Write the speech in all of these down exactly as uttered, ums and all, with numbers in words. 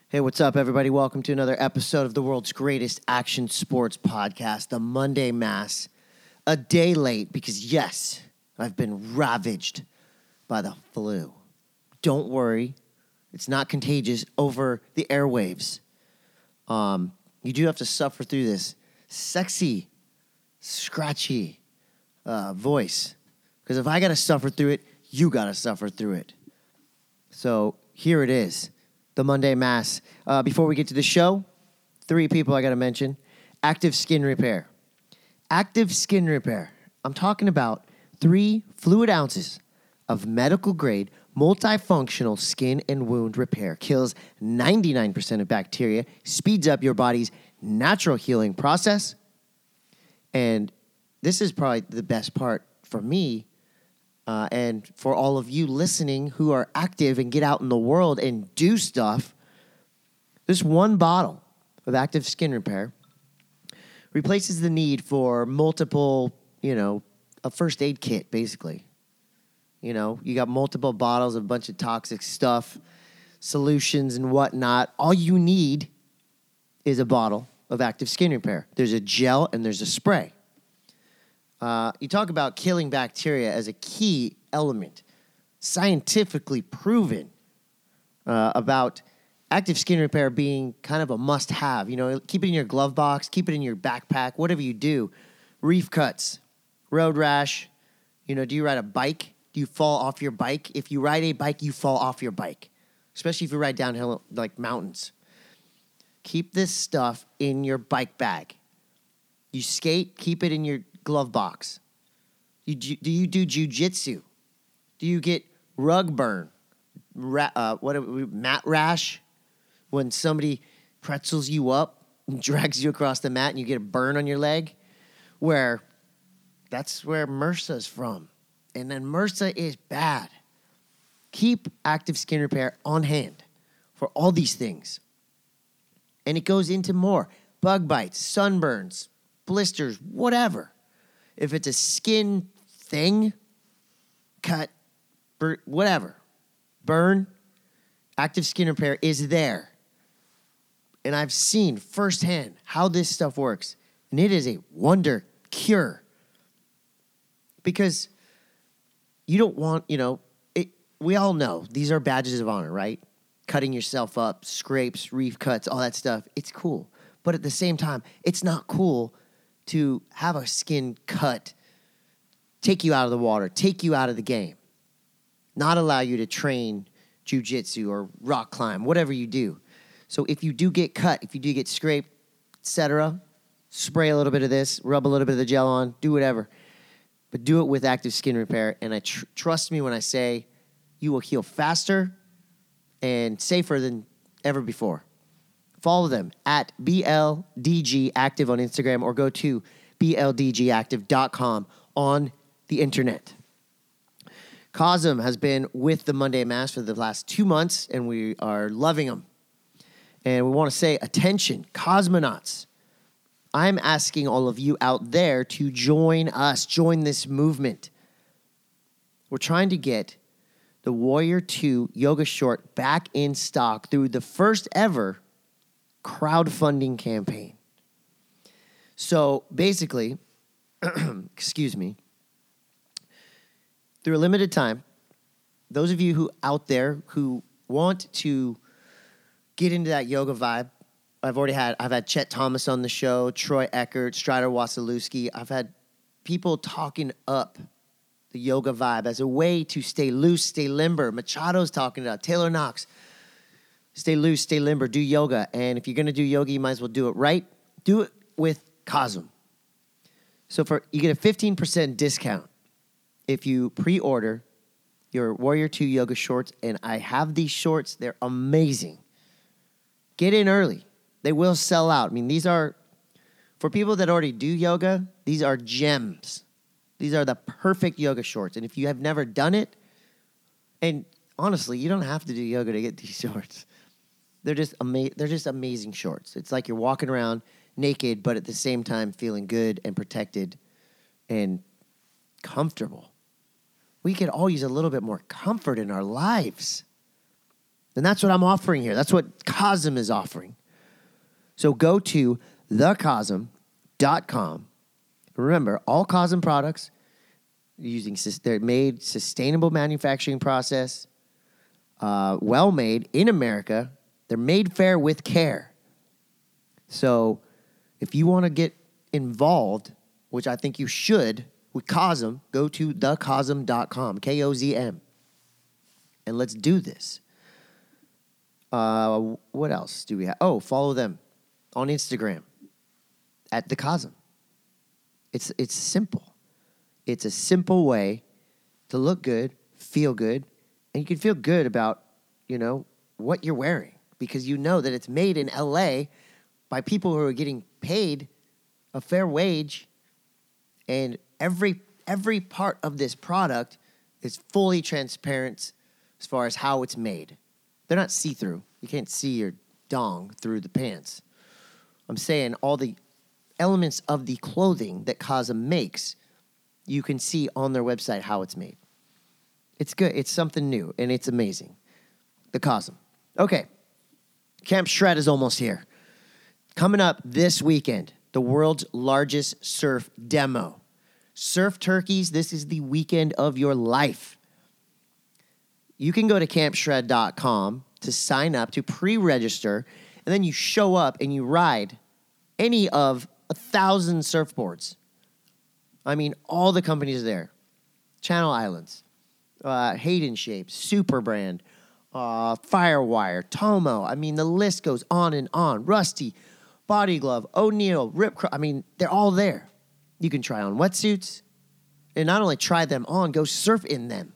Hey, what's up, everybody? Welcome to another episode of the world's greatest action sports podcast, the Monday Mass. A day late because, yes, I've been ravaged by the flu. Don't worry, it's not contagious over the airwaves. Um, you do have to suffer through this sexy, scratchy uh, voice. Because if I got to suffer through it, you got to suffer through it. So here it is. The Monday Mass. Uh, before we get to the show, three people I got to mention. Active Skin Repair. Active Skin Repair. I'm talking about three fluid ounces of medical-grade, multifunctional skin and wound repair. Kills ninety-nine percent of bacteria, speeds up your body's natural healing process. And this is probably the best part for me Uh, and for all of you listening who are active and get out in the world and do stuff, this one bottle of Active Skin Repair replaces the need for multiple, you know, a first aid kit, basically. You know, you got multiple bottles of a bunch of toxic stuff, solutions and whatnot. All you need is a bottle of Active Skin Repair. There's a gel and there's a spray. Uh, you talk about killing bacteria as a key element, scientifically proven uh, about Active Skin Repair being kind of a must-have. You know, keep it in your glove box, keep it in your backpack, whatever you do. Reef cuts, road rash. You know, do you ride a bike? Do you fall off your bike? If you ride a bike, you fall off your bike, especially if you ride downhill like mountains. Keep this stuff in your bike bag. You skate, keep it in your glove box. You, do you do jujitsu? Do you get rug burn? Ra- uh, what mat rash? When somebody pretzels you up and drags you across the mat and you get a burn on your leg? Where that's where MRSA is from. And then MRSA is bad. Keep Active Skin Repair on hand for all these things. And it goes into more. Bug bites, sunburns, blisters, whatever. If it's a skin thing, cut, bur- whatever, burn, Active Skin Repair is there. And I've seen firsthand how this stuff works. And it is a wonder cure. Because you don't want, you know, it, we all know these are badges of honor, right? Cutting yourself up, scrapes, reef cuts, all that stuff. It's cool. But at the same time, it's not cool to have a skin cut, take you out of the water, take you out of the game, not allow you to train jujitsu or rock climb, whatever you do. So if you do get cut, if you do get scraped, et cetera, spray a little bit of this, rub a little bit of the gel on, do whatever. But do it with Active Skin Repair. And I tr- trust me when I say you will heal faster and safer than ever before. Follow them at B L D G Active on Instagram or go to B L D G active dot com on the internet. Cosm has been with the Monday Mass for the last two months, and we are loving them. And we want to say, attention, cosmonauts. I'm asking all of you out there to join us, join this movement. We're trying to get the Warrior two Yoga Short back in stock through the first ever crowdfunding campaign. So basically, excuse me, through a limited time, those of you who out there who want to get into that yoga vibe, I've already had, I've had Chet Thomas on the show, Troy Eckert, Strider Wasilewski. I've had people talking up the yoga vibe as a way to stay loose, stay limber. Machado's talking about Taylor Knox. Stay loose, stay limber, do yoga. And if you're going to do yoga, you might as well do it right. Do it with Cosm. So for you get a fifteen percent discount if you pre-order your Warrior two yoga shorts. And I have these shorts. They're amazing. Get in early. They will sell out. I mean, these are, for people that already do yoga, these are gems. These are the perfect yoga shorts. And if you have never done it, and honestly, you don't have to do yoga to get these shorts. They're just ama- They're just amazing shorts. It's like you're walking around naked, but at the same time feeling good and protected and comfortable. We could all use a little bit more comfort in our lives. And that's what I'm offering here. That's what Cosm is offering. So go to the cosm dot com. Remember, all Cosm products using they're made sustainable manufacturing process, uh, well made in America. They're made fair with care. So if you want to get involved, which I think you should, with Cosm, go to the cosm dot com, K O Z M. And let's do this. Uh, what else do we have? Oh, follow them on Instagram at the Cosm. It's it's simple. It's a simple way to look good, feel good, and you can feel good about, you know, what you're wearing because you know that it's made in L A by people who are getting paid a fair wage, and every every part of this product is fully transparent as far as how it's made. They're not see-through. You can't see your dong through the pants. I'm saying all the elements of the clothing that Cosm makes, you can see on their website how it's made. It's good. It's something new, and it's amazing. The Cosm. Okay. Camp Shred is almost here. Coming up this weekend, the world's largest surf demo. Surf Turkeys, this is the weekend of your life. You can go to camp shred dot com to sign up, to pre-register, and then you show up and you ride any of a thousand surfboards. I mean, all the companies are there. Channel Islands, uh, Hayden Shape, Super Brand, uh, Firewire, Tomo. I mean, the list goes on and on. Rusty, Body Glove, O'Neill, Rip Cro- I mean, they're all there. You can try on wetsuits, and not only try them on, go surf in them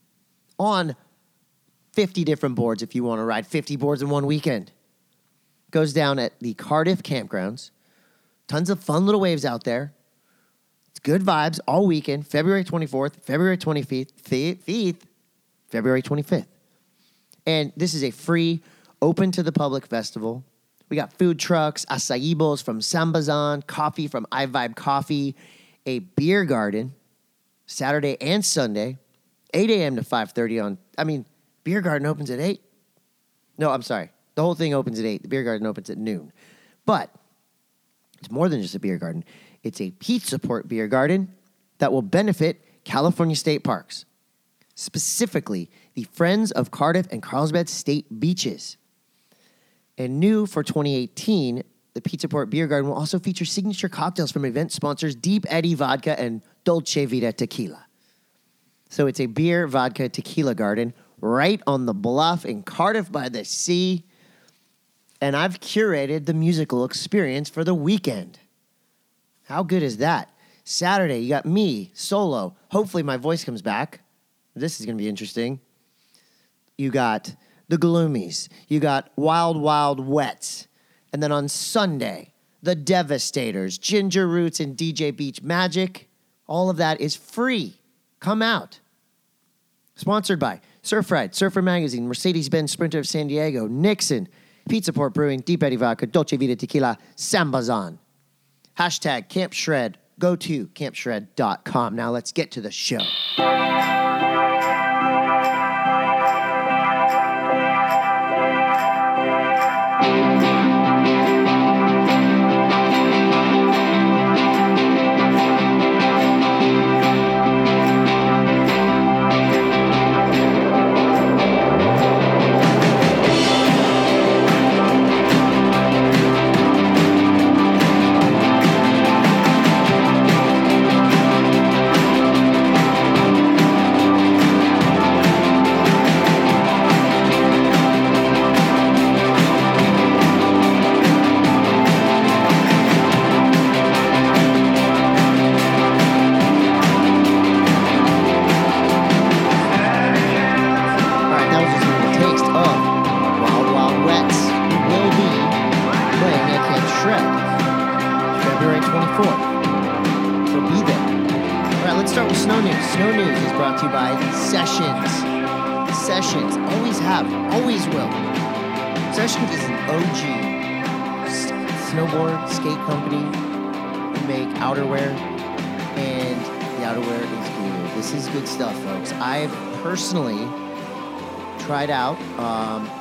on fifty different boards if you want to ride fifty boards in one weekend. Goes down at the Cardiff campgrounds. Tons of fun little waves out there. It's good vibes all weekend, February twenty-fourth, February twenty-fifth, February twenty-fifth. And this is a free, open to the public festival. We got food trucks, acai bowls from Sambazan, coffee from iVibe Coffee, a beer garden, Saturday and Sunday, eight a.m. to five thirty on, I mean, beer garden opens at eight. No, I'm sorry. The whole thing opens at eight. The beer garden opens at noon. But it's more than just a beer garden. It's a pizza port beer garden that will benefit California State Parks, specifically the Friends of Cardiff and Carlsbad State Beaches. And new for twenty eighteen, the Pizza Port Beer Garden will also feature signature cocktails from event sponsors Deep Eddy Vodka and Dolce Vita Tequila. So it's a beer, vodka, tequila garden right on the bluff in Cardiff by the sea. And I've curated the musical experience for the weekend. How good is that? Saturday, you got me, solo. Hopefully my voice comes back. This is going to be interesting. You got the Gloomies. You got Wild Wild Wets. And then on Sunday, the Devastators, Ginger Roots, and D J Beach Magic. All of that is free. Come out. Sponsored by Surf Ride, Surfer Magazine, Mercedes-Benz Sprinter of San Diego, Nixon, Pizza Port Brewing, Deep Eddy Vodka, Dolce Vita Tequila, Sambazan. Hashtag Camp Shred. Go to camp shred dot com. Now let's get to the show. Sessions is an O G snowboard skate company who make outerwear, and the outerwear is good. This is good stuff, folks. I've personally tried out um,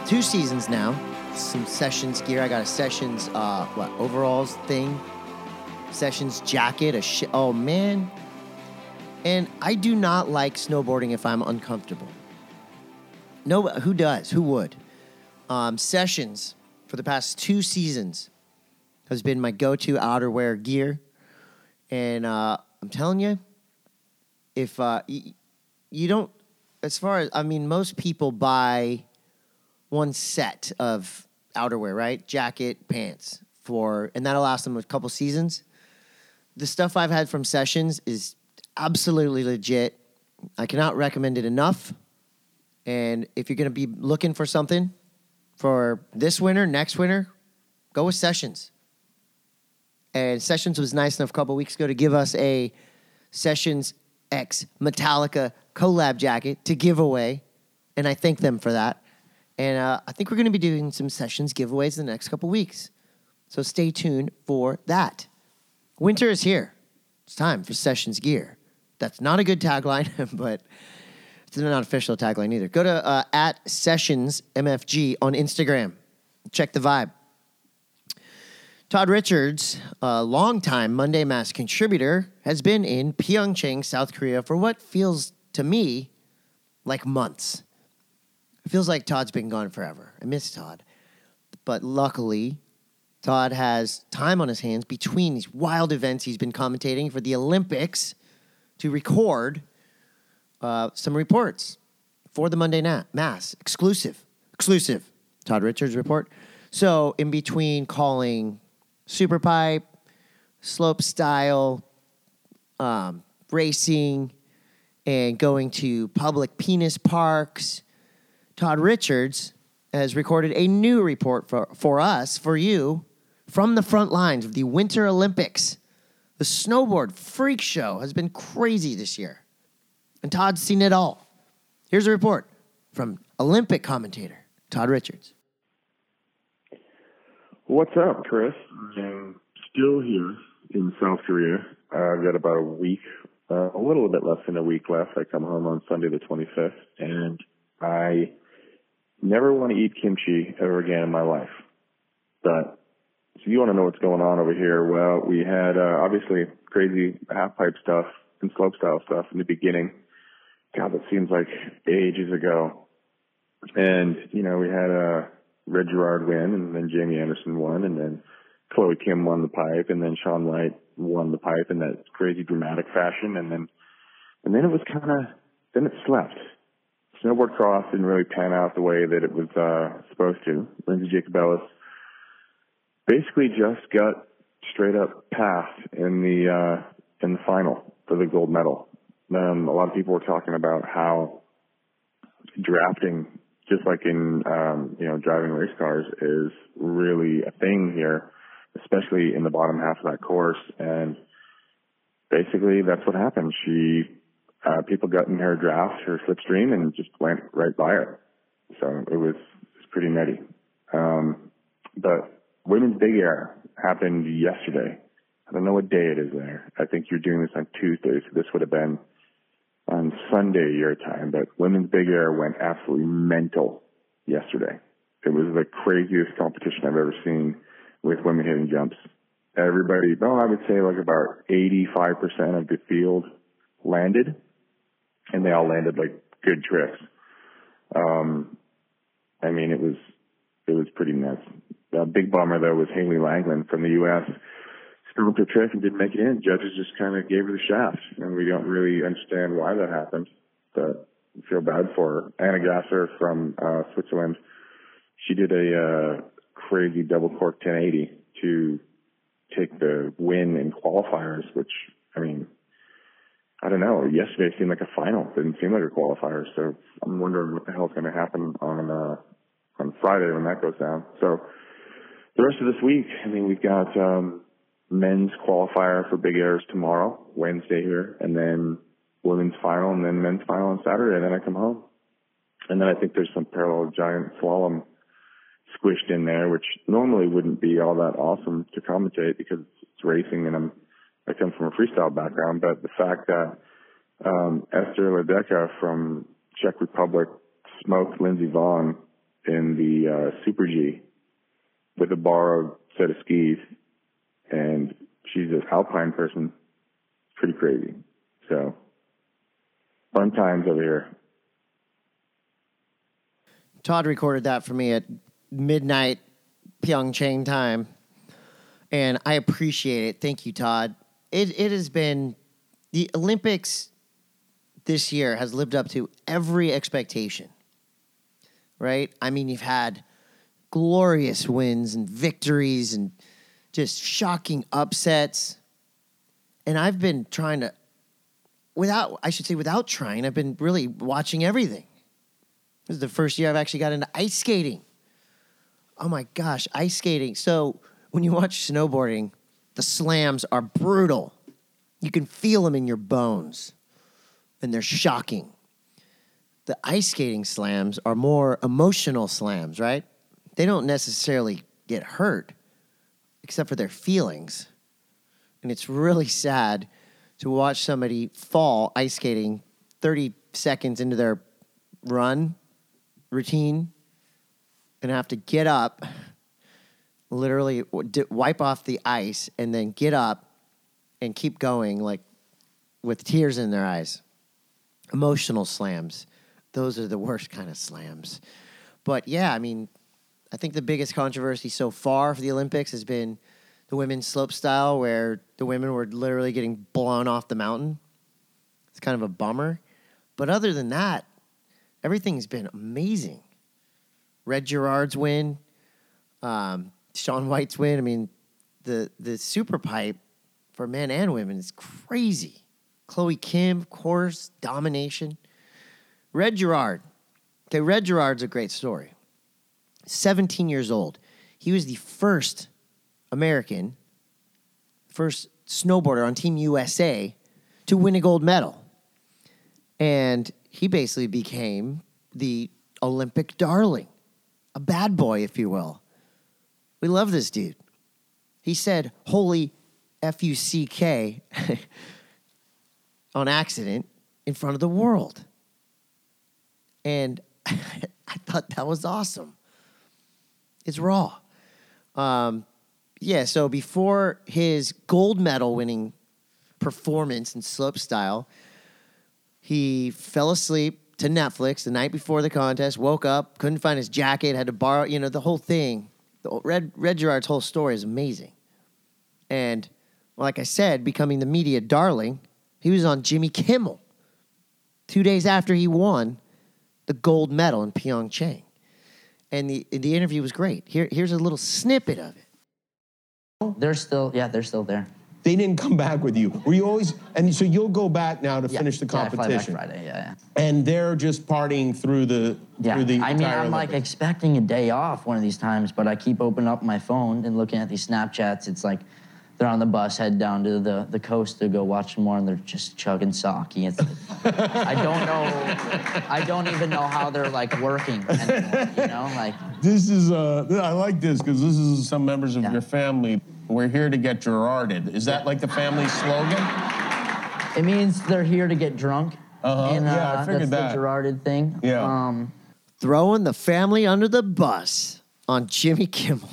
two seasons now. Some Sessions gear. I got a Sessions, uh, what, overalls thing. Sessions jacket. A sh- Oh, man. And I do not like snowboarding if I'm uncomfortable. No, who does? Who would? Um, Sessions, for the past two seasons, has been my go-to outerwear gear. And uh, I'm telling you, if uh, y- you don't, as far as, I mean, most people buy one set of outerwear, right? Jacket, pants, for, and that'll last them a couple seasons. The stuff I've had from Sessions is absolutely legit. I cannot recommend it enough. And if you're going to be looking for something for this winter, next winter, go with Sessions. And Sessions was nice enough a couple weeks ago to give us a Sessions X Metallica collab jacket to give away. And I thank them for that. And uh, I think we're going to be doing some Sessions giveaways in the next couple weeks. So stay tuned for that. Winter is here. It's time for Sessions gear. That's not a good tagline, but it's not an official tagline either. Go to uh, at Sessions M F G on Instagram. Check the vibe. Todd Richards, a longtime Monday Mass contributor, has been in Pyeongchang, South Korea for what feels to me like months. It feels like Todd's been gone forever. I miss Todd. But luckily, Todd has time on his hands between these wild events he's been commentating for the Olympics to record uh, some reports for the Monday Na- Mass. Exclusive. Exclusive. Todd Richards report. So in between calling Superpipe, slope style, um, racing, and going to public penis parks, Todd Richards has recorded a new report for, for us, for you, from the front lines of the Winter Olympics. The snowboard freak show has been crazy this year, and Todd's seen it all. Here's a report from Olympic commentator Todd Richards. What's up, Chris? I'm still here in South Korea. Uh, I've got about a week, uh, a little bit less than a week left. I come home on Sunday the twenty-fifth, and I never want to eat kimchi ever again in my life. But if you want to know what's going on over here, well, we had uh, obviously crazy half-pipe stuff and slopestyle stuff in the beginning. God, that seems like ages ago. And, you know, we had a Red Gerard win, and then Jamie Anderson won, and then Chloe Kim won the pipe, and then Shaun White won the pipe in that crazy dramatic fashion, and then and then it was kind of, then it slept. Snowboard cross didn't really pan out the way that it was uh, supposed to. Lindsey Jacobellis basically just got straight up passed in the uh, in the final for the gold medal. Um, a lot of people were talking about how drafting, just like in, um, you know, driving race cars, is really a thing here, especially in the bottom half of that course. And basically that's what happened. She, uh, people got in her draft, her slipstream, and just went right by her. So it was, it was pretty nutty. Um, but women's big air happened yesterday. I don't know what day it is there. I think you're doing this on Tuesday, so this would have been on Sunday your time, but women's big air went absolutely mental yesterday. It was the craziest competition I've ever seen with women hitting jumps. Everybody, well, I would say like about eighty-five percent of the field landed, and they all landed like good tricks. Um, I mean, it was, it was pretty nuts. The big bummer though was Haley Langland from the U S Scooped a trick and didn't make it in. Judges just kind of gave her the shaft, and we don't really understand why that happened, but we feel bad for her. Anna Gasser from uh, Switzerland, she did a uh, crazy double cork ten eighty to take the win in qualifiers, which, I mean, I don't know. Yesterday seemed like a final. It didn't seem like a qualifier, so I'm wondering what the hell's going to happen on uh, on Friday when that goes down. So the rest of this week, I mean, we've got um, men's qualifier for big airs tomorrow, Wednesday here, and then women's final, and then men's final on Saturday, and then I come home. And then I think there's some parallel giant slalom squished in there, which normally wouldn't be all that awesome to commentate because it's racing and I'm, I come from a freestyle background, but the fact that um, Esther Ledecky from Czech Republic smoked Lindsey Vonn in the uh, Super G with a borrowed set of skis, and she's an alpine person. Pretty crazy. So, fun times over here. Todd recorded that for me at midnight Pyeongchang time, and I appreciate it. Thank you, Todd. It it has been, the Olympics this year has lived up to every expectation, right? I mean, you've had glorious wins and victories and just shocking upsets. And I've been trying to, without, I should say without trying, I've been really watching everything. This is the first year I've actually got into ice skating. Oh my gosh, ice skating. So when you watch snowboarding, the slams are brutal. You can feel them in your bones, and they're shocking. The ice skating slams are more emotional slams, right? They don't necessarily get hurt, except for their feelings. And it's really sad to watch somebody fall ice skating thirty seconds into their run routine and have to get up, literally wipe off the ice, and then get up and keep going, like with tears in their eyes. Emotional slams. Those are the worst kind of slams. But yeah, I mean, I think the biggest controversy so far for the Olympics has been the women's slope style, where the women were literally getting blown off the mountain. It's kind of a bummer. But other than that, everything's been amazing. Red Gerard's win, um, Shaun White's win. I mean, the the super pipe for men and women is crazy. Chloe Kim, of course, domination. Red Gerard. Okay, Red Gerard's a great story. seventeen years old. He was the first American, first snowboarder on Team U S A to win a gold medal. And he basically became the Olympic darling, a bad boy, if you will. We love this dude. He said, holy F U C K on accident in front of the world. And I thought that was awesome. It's raw. Um, yeah, so before his gold medal winning performance in slopestyle, he fell asleep to Netflix the night before the contest, woke up, couldn't find his jacket, had to borrow, you know, the whole thing. The Red, Red Gerard's whole story is amazing. And like I said, becoming the media darling, he was on Jimmy Kimmel two days after he won the gold medal in Pyeongchang. And the the interview was great. Here, here's a little snippet of it. They're still, yeah, they're still there. They didn't come back with you. Were you always, and so you'll go back now to Yeah. finish the competition. Yeah, I fly back Friday, yeah, And they're just partying through the yeah. through the Yeah, I mean, entire I'm like Olympics. expecting a day off one of these times, but I keep opening up my phone and looking at these Snapchats. It's like they're on the bus, head down to the, the coast to go watch some more, and they're just chugging sake. It's, I don't know, I don't even know how they're like working anymore, you know, like. This is, uh, I like this because this is some members of Yeah. your family. We're here to get Gerarded. Is that like the family slogan? It means they're here to get drunk. Uh-huh. And, uh, Yeah, I figured that's that. the Gerarded thing. Yeah. Um, Throwing the family under the bus on Jimmy Kimmel.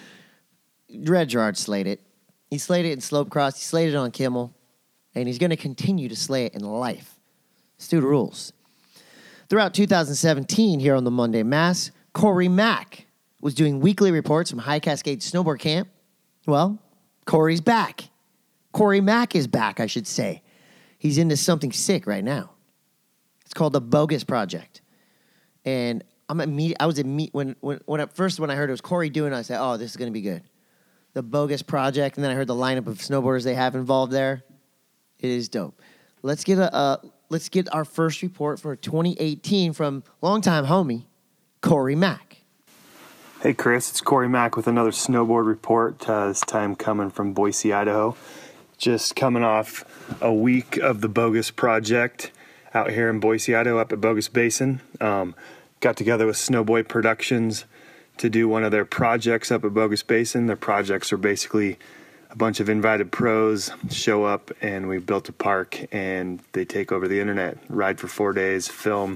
Red Gerard slayed it. He slayed it in slope cross. He slayed it on Kimmel. And he's going to continue to slay it in life. This dude rules. Throughout two thousand seventeen, here on the Monday Mass, Corey Mack was doing weekly reports from High Cascade Snowboard Camp. Well, Corey's back. Corey Mack is back, I should say. He's into something sick right now. It's called the Bogus Project. And I'm immediate, I was immediate, when, when, when at first when I heard it was Corey doing it, I said, oh, this is going to be good. The Bogus Project, and then I heard the lineup of snowboarders they have involved there. It is dope. Let's get a uh, let's get our first report for twenty eighteen from longtime homie Corey Mack. Hey Chris, it's Corey Mack with another snowboard report. Uh, this time coming from Boise, Idaho. Just coming off a week of the Bogus Project out here in Boise, Idaho, up at Bogus Basin. Um, got together with Snowboy Productions to do one of their projects up at Bogus Basin. Their projects are basically a bunch of invited pros show up, and we built a park, and they take over the internet, ride for four days, film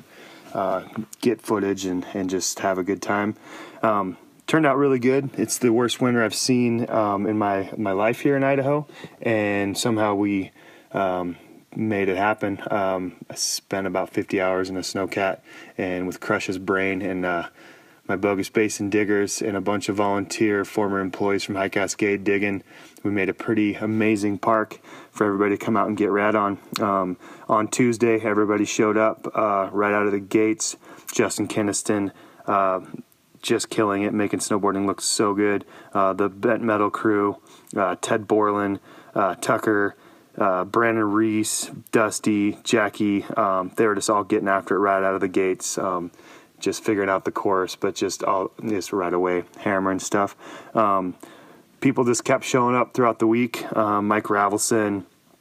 uh, get footage and, and just have a good time. Um, turned out really good. It's the worst winter I've seen um, in my, my life here in Idaho, and somehow we um, made it happen. Um, I spent about fifty hours in a snowcat and with Crush's brain and uh, my Bogus Basin diggers and a bunch of volunteer former employees from High Cascade digging. We made a pretty amazing park for everybody to come out and get rad on. Um, on Tuesday, everybody showed up uh, right out of the gates. Justin Kinniston, uh, just killing it, making snowboarding look so good. Uh, the Bent Metal crew, uh, Ted Borland, uh, Tucker, uh, Brandon Reese, Dusty, Jackie, um, they were just all getting after it right out of the gates. Um, just figuring out the course, but just all just right away, hammering stuff. Um, people just kept showing up throughout the week. Uh, Mike Ravelson,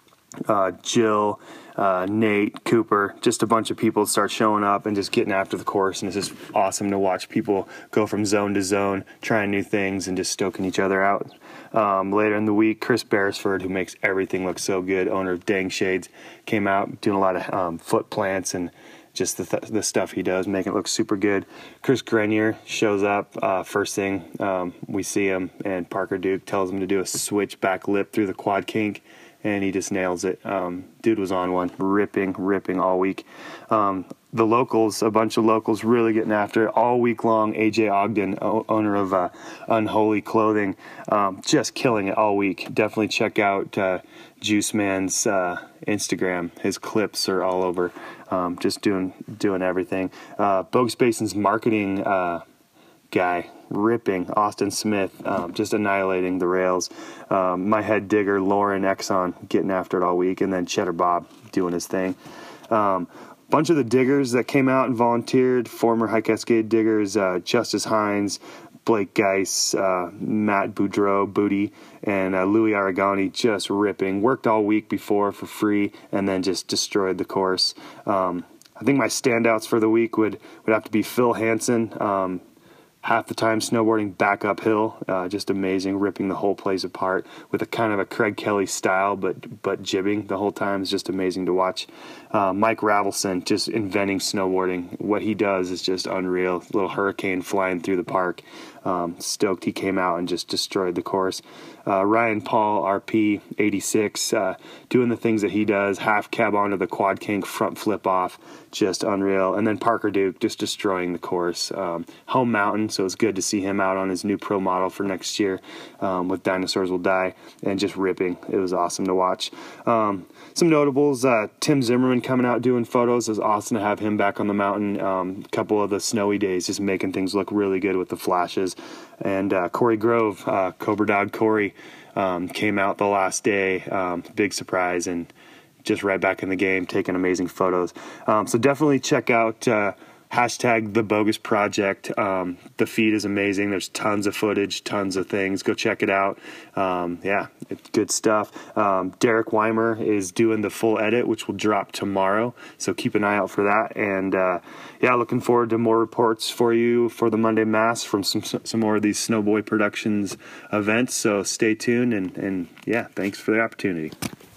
uh, Jill, uh, Nate, Cooper, just a bunch of people start showing up and just getting after the course. And it's just awesome to watch people go from zone to zone, trying new things and just stoking each other out. Um, later in the week, Chris Beresford, who makes everything look so good, owner of Dang Shades, came out doing a lot of um, foot plants and just the, th- the stuff he does, making it look super good. Chris Grenier shows up uh, first thing. Um, we see him, and Parker Duke tells him to do a switch back lip through the quad kink, and he just nails it. Um, dude was on one, ripping, ripping all week. Um, the locals, a bunch of locals really getting after it all week long. A J Ogden, o- owner of uh, Unholy Clothing, um, just killing it all week. Definitely check out uh, Juice Man's uh, Instagram. His clips are all over. Um, just doing doing everything. Uh, Bogus Basin's marketing uh, guy, ripping, Austin Smith, um, just annihilating the rails. Um, my head digger, Lauren Exxon, getting after it all week, and then Cheddar Bob doing his thing. Um, bunch of the diggers that came out and volunteered, former High Cascade diggers, uh, Justice Hines, Blake Geis, uh, Matt Boudreau, Booty, and uh, Louis Aragoni just ripping. Worked all week before for free and then just destroyed the course. Um, I think my standouts for the week would, would have to be Phil Hansen. Um, half the time snowboarding back uphill, uh, just amazing, ripping the whole place apart with a kind of a Craig Kelly style, but but jibbing the whole time is just amazing to watch. Uh, Mike Ravelson, just inventing snowboarding. What he does is just unreal. Little hurricane flying through the park. Um, stoked he came out and just destroyed the course. Uh, Ryan Paul, R P eighty-six, uh, doing the things that he does, half cab onto the quad kink, front flip off, just unreal. And then Parker Duke just destroying the course. Um, home mountain, so it's good to see him out on his new pro model for next year um, with Dinosaurs Will Die, and just ripping. It was awesome to watch. Um, some notables, uh, Tim Zimmerman coming out doing photos. It was awesome to have him back on the mountain. Um, a couple of the snowy days, just making things look really good with the flashes. And uh, Corey Grove, uh, Cobra Dog Corey, um, came out the last day. Um, big surprise, and just right back in the game, taking amazing photos. Um, so definitely check out uh, hashtag The Bogus Project. Um, the feed is amazing. There's tons of footage, tons of things. Go check it out. Um, yeah, it's good stuff. Um, Derek Weimer is doing the full edit, which will drop tomorrow. So keep an eye out for that. And uh, yeah, looking forward to more reports for you for the Monday Mass from some some more of these Snowboy Productions events. So stay tuned. And, and yeah, thanks for the opportunity.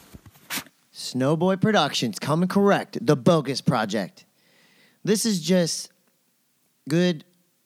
Snowboy Productions, coming correct. The Bogus Project. This is just good.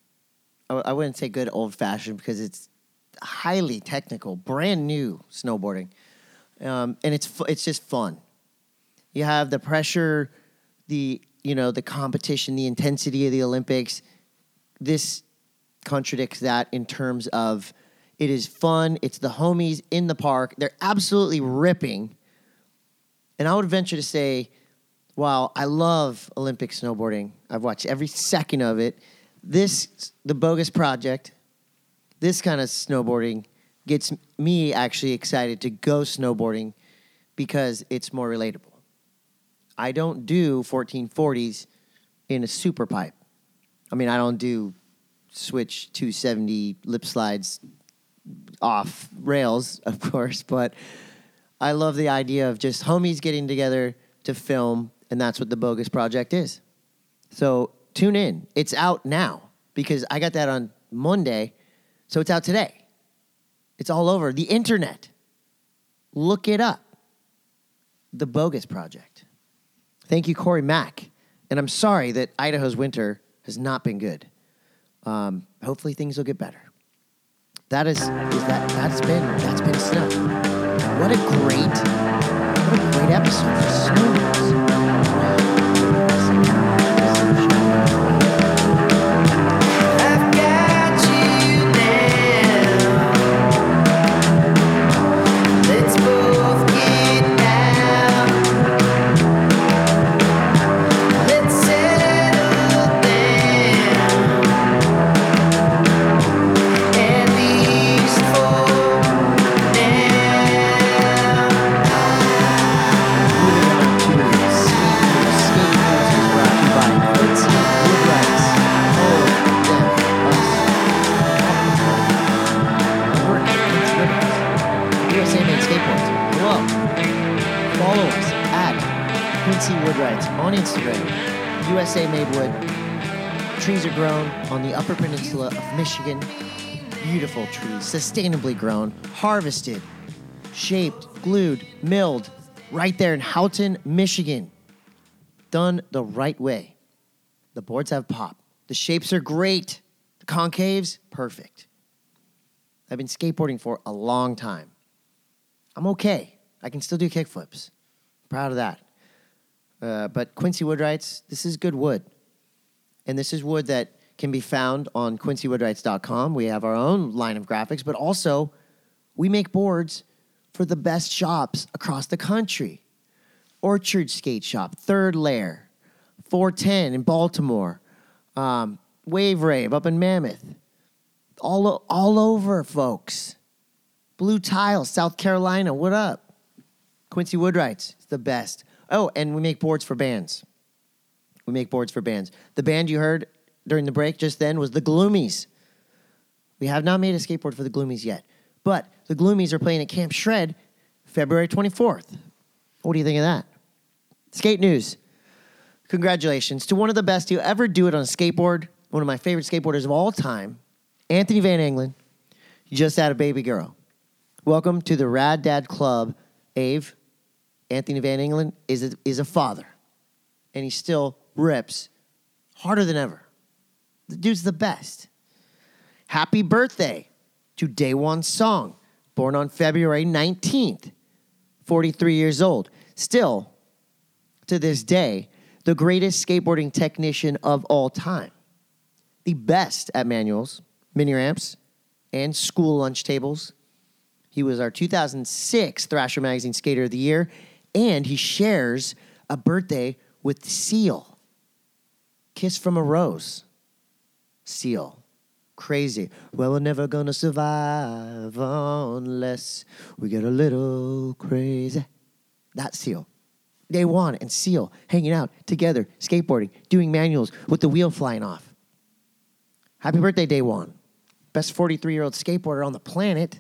I wouldn't say good old-fashioned because it's highly technical, brand new snowboarding, um, and it's it's just fun. You have the pressure, the you know the competition, the intensity of the Olympics. This contradicts that in terms of it is fun. It's the homies in the park. They're absolutely ripping, and I would venture to say, while I love Olympic snowboarding, I've watched every second of it. This, the Bogus Project, this kind of snowboarding gets me actually excited to go snowboarding because it's more relatable. I don't do fourteen forties in a super pipe. I mean, I don't do switch two seventy lip slides off rails, of course, but I love the idea of just homies getting together to film. And that's what the Bogus Project is. So tune in. It's out now because I got that on Monday. So it's out today. It's all over the internet. Look it up. The Bogus Project. Thank you, Corey Mack. And I'm sorry that Idaho's winter has not been good. Um, hopefully things will get better. That is, is that that's been that's been snow. What a great what a great episode for snow. I've got you now. Let's both get down. Let's settle down. At least for now. Moving on to the skate skate news is brought to you by Quincy Woodwrights. Oh, them, us. We're Quincy Woodwrights. U S A Made Skateboards. Hello. Follow us at Quincy Woodwrights on Instagram. U S A Made Wood. Trees are grown on the Upper Peninsula of Michigan. Beautiful trees, sustainably grown, harvested, shaped, glued, milled, right there in Houghton, Michigan. Done the right way. The boards have pop. The shapes are great. The concaves, perfect. I've been skateboarding for a long time. I'm okay. I can still do kickflips. Proud of that. Uh, but Quincy Woodwrights, this is good wood. And this is wood that can be found on quincy woodwrights dot com. We have our own line of graphics, but also we make boards for the best shops across the country. Orchard Skate Shop, Third Layer, four ten in Baltimore, um, Wave Rave up in Mammoth. All, o- all over, folks. Blue Tile, South Carolina, what up? Quincy Woodwrights, it's the best. Oh, and we make boards for bands. We make boards for bands. The band you heard during the break just then was the Gloomies. We have not made a skateboard for the Gloomies yet, but the Gloomies are playing at Camp Shred February twenty-fourth. What do you think of that? Skate news. Congratulations to one of the best to ever do it on a skateboard, one of my favorite skateboarders of all time, Anthony Van Engelen. You just had a baby girl. Welcome to the Rad Dad Club, Ave. Anthony Van Engelen is a, is a father, and he still rips harder than ever. The dude's the best. Happy birthday to Daewon Song, born on February nineteenth, forty-three years old. Still, to this day, the greatest skateboarding technician of all time. The best at manuals, mini ramps, and school lunch tables. He was our two thousand six Thrasher Magazine Skater of the Year, and he shares a birthday with Seal. Kiss from a Rose. Seal. Crazy. Well, we're never gonna survive unless we get a little crazy. That's Seal. Daewon and Seal hanging out together, skateboarding, doing manuals with the wheel flying off. Happy birthday, Daewon. Best forty-three-year-old skateboarder on the planet.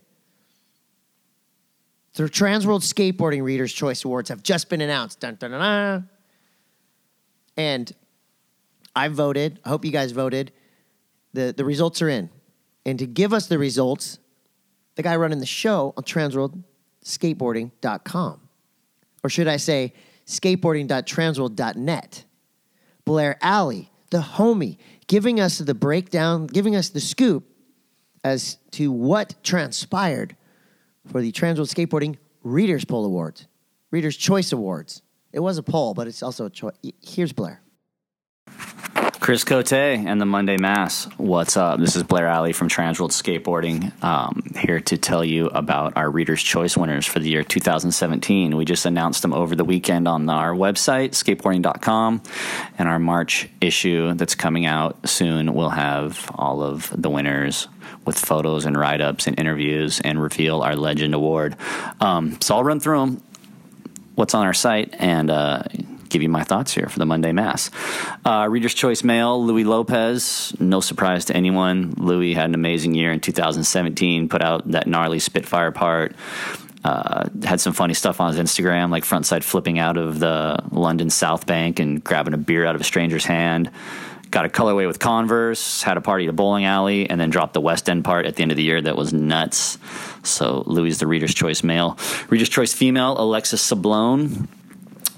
The Transworld Skateboarding Readers' Choice Awards have just been announced. Dun, dun, dun, dun. And I voted. I hope you guys voted. The, the results are in. And to give us the results, the guy running the show on transworld skateboarding dot com. Or should I say skateboarding dot transworld dot net. Blair Alley, the homie, giving us the breakdown, giving us the scoop as to what transpired for the Transworld Skateboarding Readers' Poll Awards. Readers' Choice Awards. It was a poll, but it's also a choice. Here's Blair. Chris Cote and the Monday Mass. What's up? This is Blair Alley from Transworld Skateboarding, um, here to tell you about our Reader's Choice winners for the year two thousand seventeen. We just announced them over the weekend on our website, skateboarding dot com, and our March issue that's coming out soon will have all of the winners with photos and write-ups and interviews and reveal our Legend Award. Um, so I'll run through them, what's on our site, and uh, give you my thoughts here for the Monday Mass. Uh, Reader's Choice male, Louis Lopez. No surprise to anyone. Louis had an amazing year in two thousand seventeen, put out that gnarly Spitfire part. Uh, had some funny stuff on his Instagram, like frontside flipping out of the London South Bank and grabbing a beer out of a stranger's hand. Got a colorway with Converse, had a party at a bowling alley, and then dropped the West End part at the end of the year that was nuts. So Louis is the Reader's Choice male. Reader's Choice female, Alexis Sablone.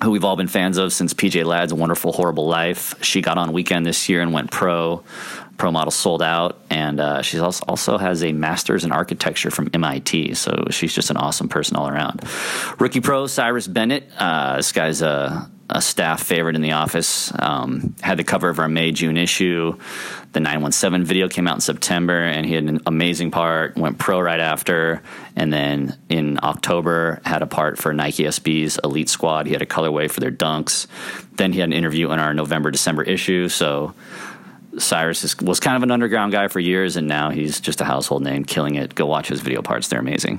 who we've all been fans of since P J Ladd's Wonderful Horrible Life. She got on Weekend this year and went pro. Pro model sold out, and uh, she also, also has a master's in architecture from M I T, so she's just an awesome person all around. Rookie pro, Cyrus Bennett. Uh, this guy's a, a staff favorite in the office. Um, had the cover of our May, June issue. The nine one seven video came out in September, and he had an amazing part, went pro right after, and then in October had a part for Nike S B's Elite Squad. He had a colorway for their dunks. Then he had an interview in our November, December issue, so Cyrus is, was kind of an underground guy for years, and now he's just a household name, killing it. Go watch his video parts. They're amazing.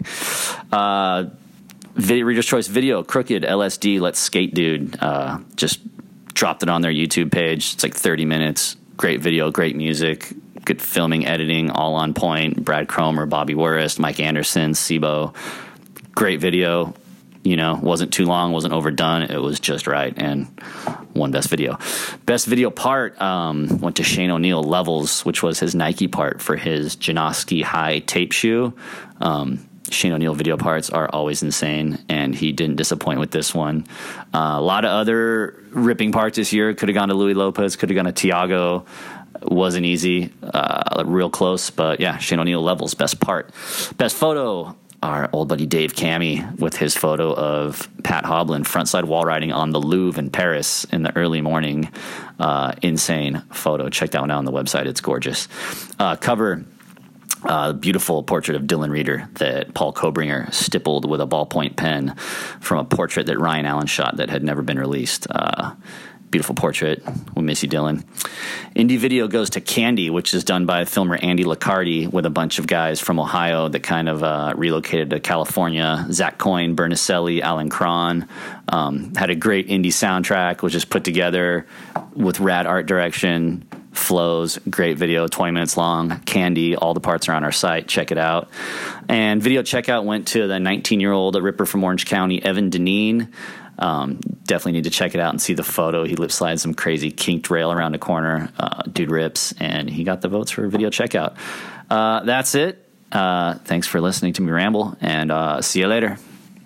Uh, video, Reader's Choice Video, Crooked, L S D, Let's Skate Dude, uh, just dropped it on their YouTube page. It's like thirty minutes. Great video, great music, good filming, editing, all on point. Brad Cromer, Bobby Wurst, Mike Anderson, Sibo. Great video. You know, wasn't too long, wasn't overdone. It was just right, and won Best Video. Best Video part um, went to Shane O'Neill, Levels, which was his Nike part for his Janoski High tape shoe. Um, Shane O'Neill video parts are always insane, and he didn't disappoint with this one. Uh, a lot of other ripping parts this year. Could have gone to Louis Lopez, could have gone to Tiago. Wasn't easy, uh, real close, but yeah, Shane O'Neill, Levels, best part. Best photo, our old buddy Dave Cammy with his photo of Pat Hoblin frontside wall riding on the Louvre in Paris in the early morning. Uh, insane photo. Check that one out on the website. It's gorgeous. Uh, cover, uh, beautiful portrait of Dylan Reeder that Paul Kobringer stippled with a ballpoint pen from a portrait that Ryan Allen shot that had never been released. Uh, Beautiful portrait. We miss you, Dylan. Indie video goes to Candy, which is done by filmer Andy Liccardi with a bunch of guys from Ohio that kind of uh, relocated to California. Zach Coyne, Bernicelli, Alan Cron. Um, had a great indie soundtrack, which is put together with rad art direction, flows, great video, twenty minutes long. Candy, all the parts are on our site. Check it out. And video checkout went to the nineteen-year-old Ripper from Orange County, Evan Deneen. Um, definitely need to check it out and see the photo. He lip slides some crazy kinked rail around a corner. Uh, dude rips, and he got the votes for video checkout. Uh, that's it. Uh, thanks for listening to me ramble, and uh, see you later.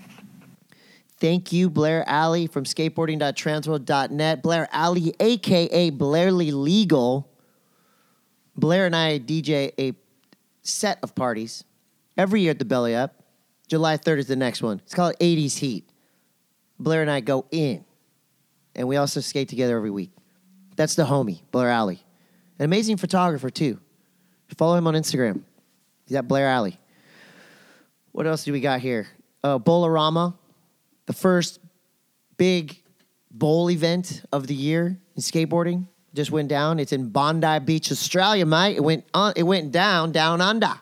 Thank you, Blair Alley from skateboarding dot transworld dot net. Blair Alley, a k a. Blairly Legal. Blair and I D J a set of parties every year at the Belly Up. July third is the next one. It's called eighties Heat. Blair and I go in, and we also skate together every week. That's the homie, Blair Alley. An amazing photographer, too. Follow him on Instagram. He's at Blair Alley. What else do we got here? Uh, Bowl-O-Rama, the first big bowl event of the year in skateboarding, just went down. It's in Bondi Beach, Australia, mate. It went on, it went down, down under.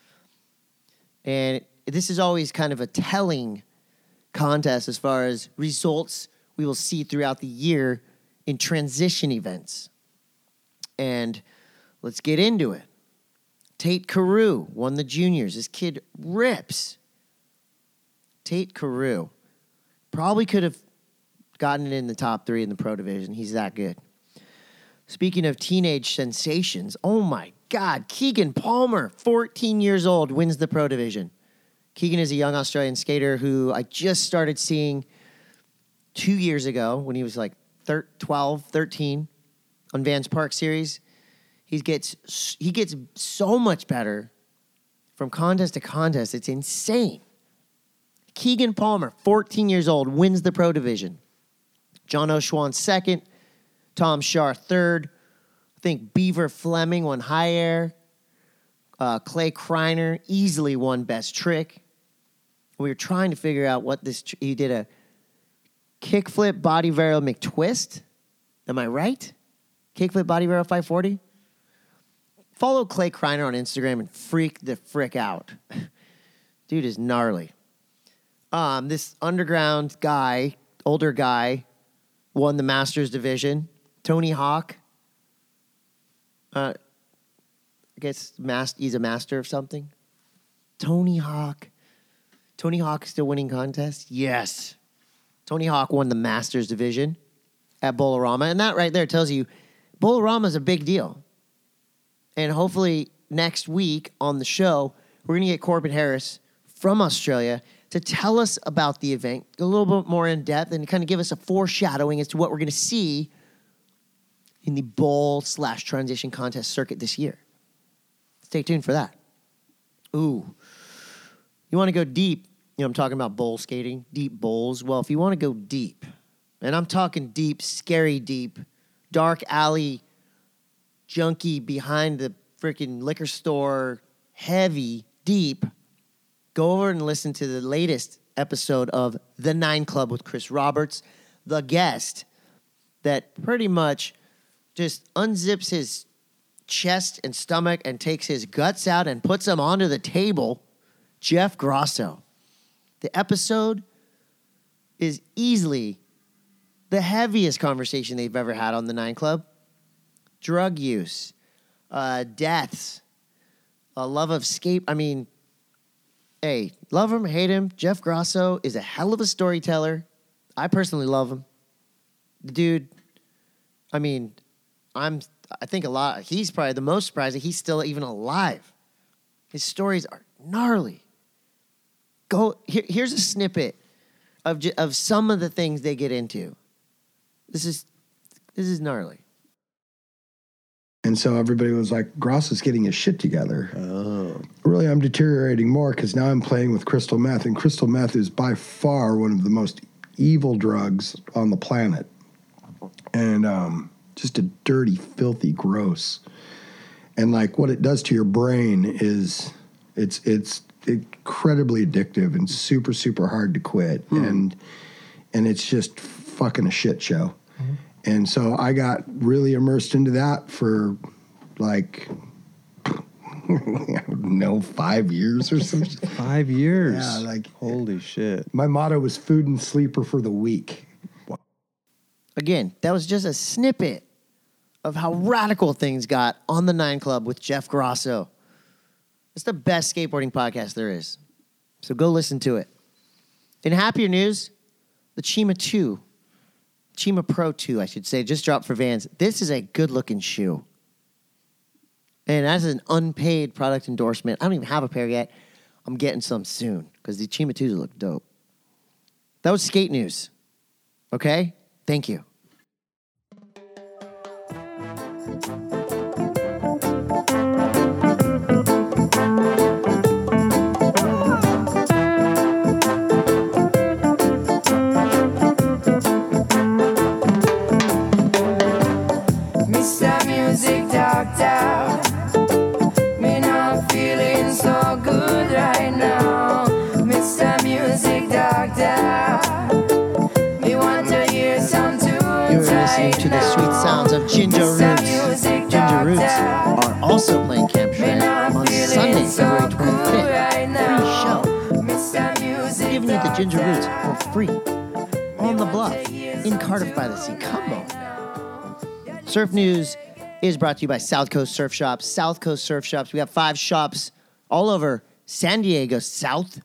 And this is always kind of a telling contest as far as results we will see throughout the year in transition events. And let's get into it. Tate Carew won the juniors. This kid rips. Tate Carew probably could have gotten it in the top three in the pro division. He's that good. Speaking of teenage sensations, oh my God, Keegan Palmer, fourteen years old, wins the pro division. Keegan is a young Australian skater who I just started seeing two years ago when he was like twelve, thirteen on Vans Park Series. He gets he gets so much better from contest to contest. It's insane. Keegan Palmer, fourteen years old, wins the pro division. John O'Schwan second. Tom Shar third. I think Beaver Fleming won high air. Uh, Clay Kreiner easily won best trick. We were trying to figure out what this... Tr- he did a kickflip body varial McTwist. Am I right? Kickflip body varial five forty. Follow Clay Kreiner on Instagram and freak the frick out. Dude is gnarly. Um, this underground guy, older guy, won the Masters division. Tony Hawk. Uh, I guess mas- he's a master of something. Tony Hawk. Tony Hawk still winning contests? Yes. Tony Hawk won the Masters division at Bowl-O-Rama. And that right there tells you Bowl-O-Rama is a big deal. And hopefully next week on the show, we're going to get Corbin Harris from Australia. to tell us about the event a little bit more in depth and kind of give us a foreshadowing as to what we're going to see in the bowl slash transition contest circuit this year. Stay tuned for that. Ooh. You want to go deep? You know, I'm talking about bowl skating, deep bowls. Well, if you want to go deep, and I'm talking deep, scary deep, dark alley, junkie behind the freaking liquor store, heavy, deep, go over and listen to the latest episode of The Nine Club with Chris Roberts, the guest that pretty much just unzips his chest and stomach and takes his guts out and puts them onto the table, Jeff Grosso. The episode is easily the heaviest conversation they've ever had on the Nine Club. Drug use, uh, deaths, a love of skate. I mean, hey, love him, hate him. Jeff Grosso is a hell of a storyteller. I personally love him. The dude, I mean, I'm, I think a lot, he's probably the most surprised that he's still even alive. His stories are gnarly. Go, here, here's a snippet of ju- of some of the things they get into. This is, this is gnarly. And so everybody was like, Gross is getting his shit together. Oh. Really, I'm deteriorating more because now I'm playing with crystal meth. And crystal meth is by far one of the most evil drugs on the planet. And um, just a dirty, filthy, gross. And like what it does to your brain is it's it's incredibly addictive and super, super hard to quit. Hmm. And and it's just fucking a shit show. Mm-hmm. And so I got really immersed into that for like, I don't know, five years or something. Five years? Yeah, like. Holy shit. My motto was food and sleeper for the week. Again, that was just a snippet of how radical things got on the Nine Club with Jeff Grosso. It's the best skateboarding podcast there is. So go listen to it. In happier news, the Chima two. Chima Pro two, I should say, just dropped for Vans. This is a good-looking shoe. And as an unpaid product endorsement, I don't even have a pair yet. I'm getting some soon because the Chima twos look dope. That was skate news. Okay? Thank you. To the sweet sounds of Ginger Roots. Ginger Roots are also playing Camp Shred on Sunday, February twenty-fifth. Free show. Giving you the Ginger Roots for free on the Bluff in Cardiff by the Sea. Come on. Surf News is brought to you by South Coast Surf Shops. South Coast Surf Shops. We have five shops all over San Diego South.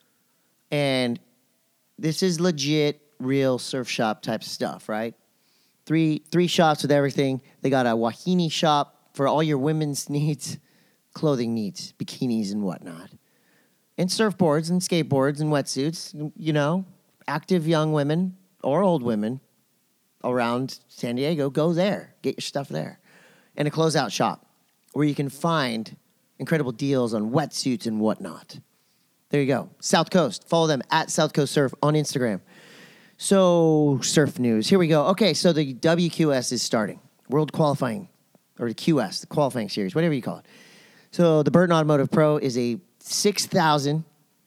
And this is legit, real surf shop type stuff, right? Three three shops with everything. They got a Wahine shop for all your women's needs, clothing needs, bikinis and whatnot. And surfboards and skateboards and wetsuits, you know, active young women or old women around San Diego, go there. Get your stuff there. And a closeout shop where you can find incredible deals on wetsuits and whatnot. There you go. South Coast. Follow them at South Coast Surf on Instagram. So, surf news. Here we go. Okay, so the W Q S is starting. World Qualifying, or the Q S, the qualifying series, whatever you call it. So, the Burton Automotive Pro is a six thousand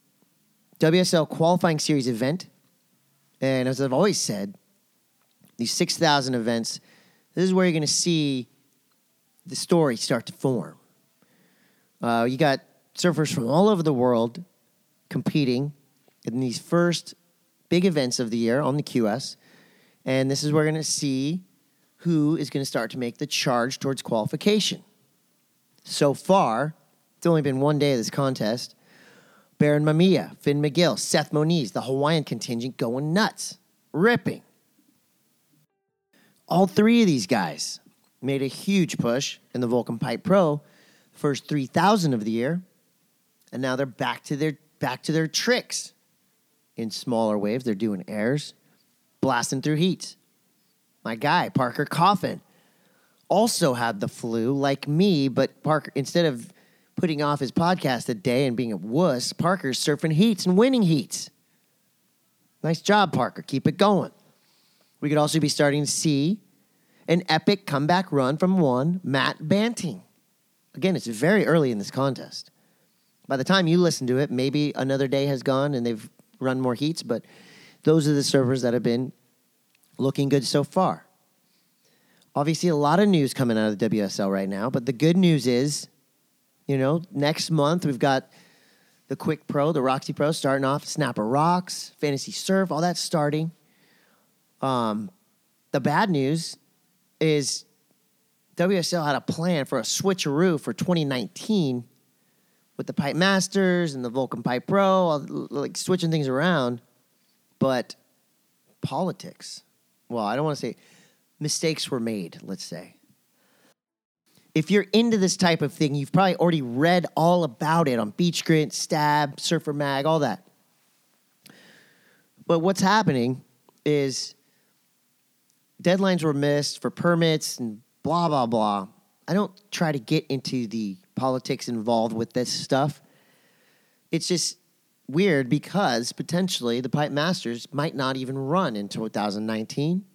W S L qualifying series event. And as I've always said, these six thousand events, this is where you're going to see the story start to form. Uh, you got surfers from all over the world competing in these first big events of the year on the Q S. And this is where we're going to see who is going to start to make the charge towards qualification. So far, it's only been one day of this contest. Baron Mamiya, Finn McGill, Seth Moniz, the Hawaiian contingent going nuts, ripping. All three of these guys made a huge push in the Vulcan Pipe Pro, first three thousand of the year, and now they're back to their back to their tricks. in smaller waves. They're doing airs, blasting through heats. My guy, Parker Coffin, also had the flu like me, but Parker, instead of putting off his podcast a day and being a wuss, Parker's surfing heats and winning heats. Nice job, Parker. Keep it going. We could also be starting to see an epic comeback run from one Matt Banting. Again, it's very early in this contest. By the time you listen to it, maybe another day has gone and they've run more heats, but those are the surfers that have been looking good so far. Obviously, a lot of news coming out of the W S L right now, but the good news is, you know, next month we've got the Quick Pro, the Roxy Pro starting off, Snapper Rocks, Fantasy Surf, all that's starting. Um, the bad news is W S L had a plan for a switcheroo for twenty nineteen with the Pipe Masters and the Vulcan Pipe Pro, all, like switching things around. But politics, well, I don't want to say mistakes were made, let's say. If you're into this type of thing, you've probably already read all about it on Beach Grit, Stab, Surfer Mag, all that. But what's happening is deadlines were missed for permits and blah, blah, blah. I don't try to get into the politics involved with this stuff. It's just weird because potentially the Pipe Masters might not even run in two thousand nineteen.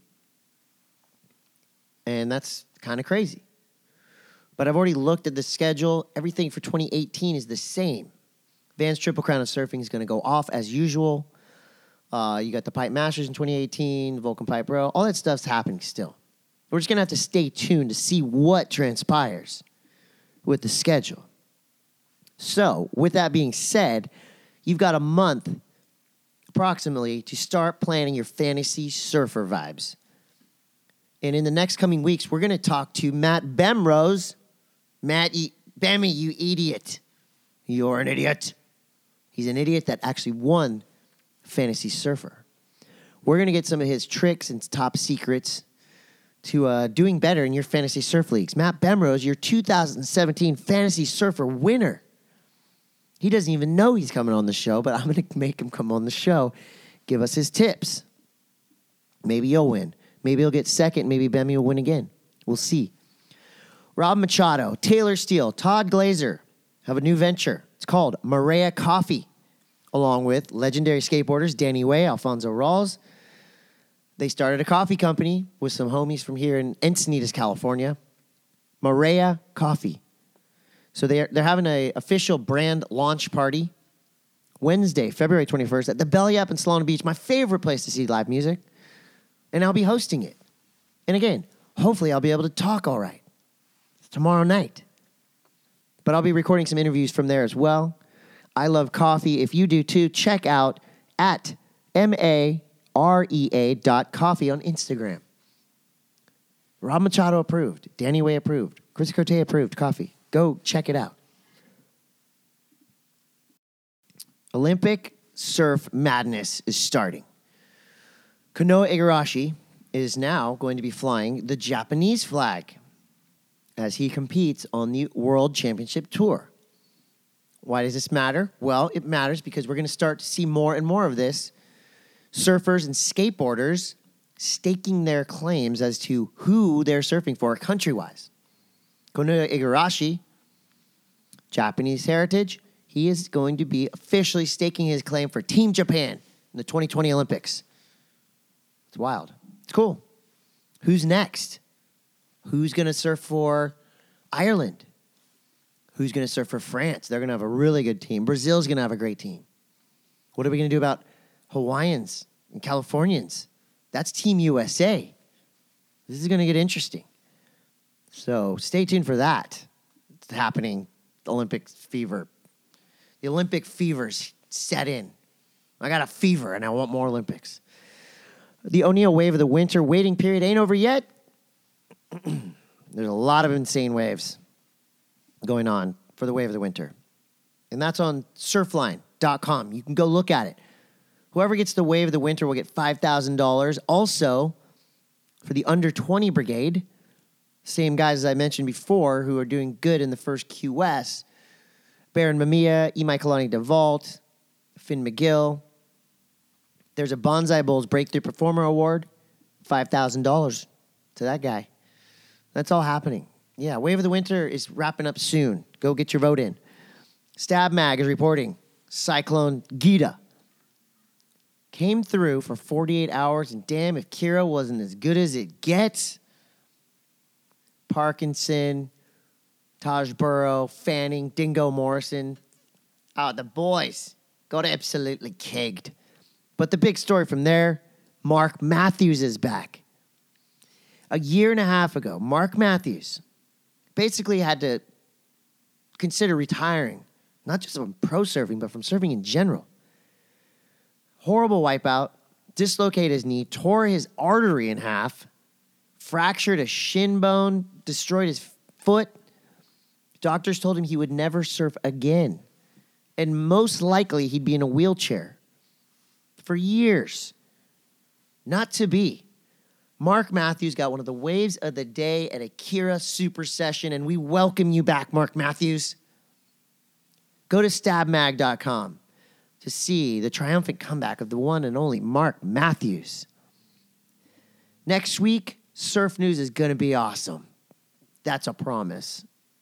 And that's kind of crazy. But I've already looked at the schedule. Everything for twenty eighteen is the same. Vans Triple Crown of Surfing is going to go off as usual. Uh, you got the Pipe Masters in twenty eighteen, Vulcan Pipe Pro. All that stuff's happening still. We're just going to have to stay tuned to see what transpires with the schedule. So, with that being said, you've got a month approximately to start planning your fantasy surfer vibes. And in the next coming weeks, we're going to talk to Matt Bemrose. Matt, e- Bammy, you idiot. You're an idiot. He's an idiot that actually won Fantasy Surfer. We're going to get some of his tricks and top secrets to uh, doing better in your fantasy surf leagues. Matt Bemrose, your two thousand seventeen Fantasy Surfer winner. He doesn't even know he's coming on the show, but I'm going to make him come on the show, give us his tips. Maybe you'll win. Maybe he'll get second. Maybe Bemmy will win again. We'll see. Rob Machado, Taylor Steele, Todd Glazer have a new venture. It's called Maria Coffee, along with legendary skateboarders Danny Way, Alfonso Rawls. They started a coffee company with some homies from here in Encinitas, California. Maria Coffee. So they're, they're having an official brand launch party Wednesday, February twenty-first at the Belly Up in Solana Beach, my favorite place to see live music. And I'll be hosting it. And again, hopefully I'll be able to talk all right. It's tomorrow night. But I'll be recording some interviews from there as well. I love coffee. If you do too, check out at M A R E A dot coffee on Instagram. Rob Machado approved. Danny Way approved. Chris Cote approved coffee. Go check it out. Olympic Surf Madness is starting. Kanoa Igarashi is now going to be flying the Japanese flag as he competes on the World Championship Tour. Why does this matter? Well, it matters because we're going to start to see more and more of this. Surfers and skateboarders staking their claims as to who they're surfing for country-wise. Kanoa Igarashi, Japanese heritage, he is going to be officially staking his claim for Team Japan in the twenty twenty Olympics. It's wild. It's cool. Who's next? Who's going to surf for Ireland? Who's going to surf for France? They're going to have a really good team. Brazil's going to have a great team. What are we going to do about Hawaiians and Californians? That's Team U S A. This is going to get interesting. So stay tuned for that. It's happening. Olympic fever. The Olympic fever's set in. I got a fever, and I want more Olympics. The O'Neill Wave of the Winter waiting period ain't over yet. There's a lot of insane waves going on for the Wave of the Winter. And that's on surfline dot com. You can go look at it. Whoever gets the Wave of the Winter will get five thousand dollars. Also, for the under twenty brigade, same guys as I mentioned before who are doing good in the first Q S, Baron Mamiya, Imai Kalani DeVault, Finn McGill, There's a Bonsai Bowls Breakthrough Performer Award, five thousand dollars to that guy. That's all happening. Yeah, Wave of the Winter is wrapping up soon. Go get your vote in. Stab Mag is reporting Cyclone Gita came through for forty-eight hours, and damn if Kira wasn't as good as it gets. Parkinson, Taj Burrow, Fanning, Dingo Morrison. Oh, the boys got absolutely kegged. But the big story from there, Mark Matthews is back. A year and a half ago, Mark Matthews basically had to consider retiring, not just from pro surfing, but from surfing in general. Horrible wipeout, dislocated his knee, tore his artery in half, fractured a shin bone, destroyed his foot. Doctors told him he would never surf again. And most likely he'd be in a wheelchair for years. Not to be. Mark Matthews got one of the waves of the day at Akira Super Session, and we welcome you back, Mark Matthews. Go to stab mag dot com to see the triumphant comeback of the one and only Mark Matthews. Next week, Surf News is going to be awesome. That's a promise.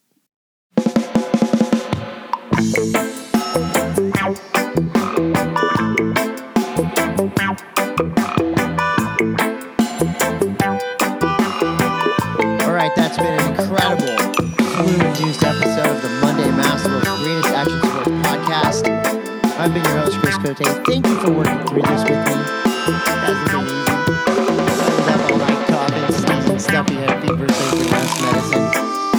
All right, that's been an incredible, flu-induced episode of the Monday Mass, the world's greatest action sports podcast. I've been your host, Chris Cote. Thank you for working through this with me. It hasn't been easy. I was up all night coughing, sneezing, stuffy head fever, taking less medicine.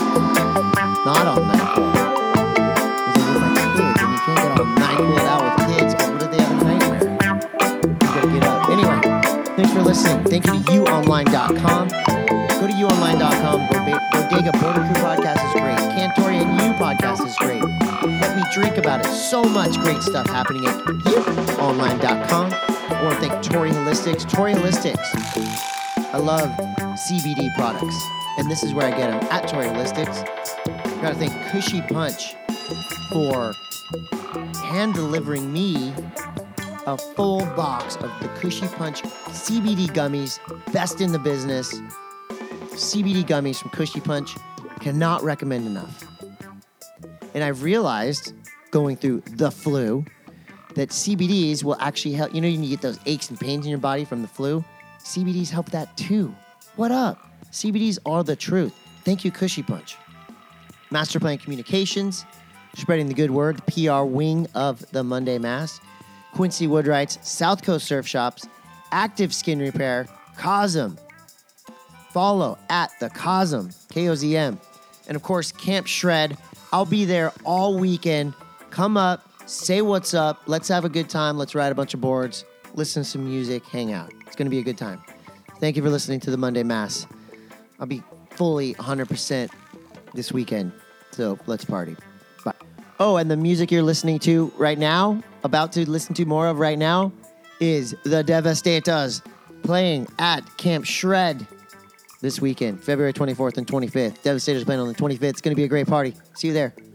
Not all night cold. Because I'm with my kids, and you can't get all night cold out with kids, because what if they have a nightmare? You gotta get up. Anyway, thanks for listening. Thank you to you online dot com. Go to you online dot com. Bodega Border Crew podcast is great. Cantori and You podcast is great. Let me drink about it. So much great stuff happening at you online dot com. I want to thank Tori Holistics. Tori Holistics. I love C B D products, and this is where I get them, at Tori Holistics. I got to thank Cushy Punch for hand delivering me a full box of the Cushy Punch C B D gummies, best in the business. C B D gummies from Cushy Punch, cannot recommend enough. And I've realized, going through the flu, that C B Ds will actually help. You know, you get those aches and pains in your body from the flu. C B Ds help that too. What up? C B Ds are the truth. Thank you, Cushy Punch. Master Plan Communications, spreading the good word, the P R wing of the Monday Mass. Quincy Woodwright's, South Coast Surf Shops, Active Skin Repair, Cosm. Follow at the Cosm, K O Z M. And of course, Camp Shred. I'll be there all weekend. Come up, say what's up. Let's have a good time. Let's ride a bunch of boards, listen to some music, hang out. It's going to be a good time. Thank you for listening to the Monday Mass. I'll be fully one hundred percent this weekend, so let's party. Bye. Oh, and the music you're listening to right now, about to listen to more of right now, is The Devastators playing at Camp Shred this weekend, February twenty-fourth and twenty-fifth. Devastators playing on the twenty-fifth. It's going to be a great party. See you there.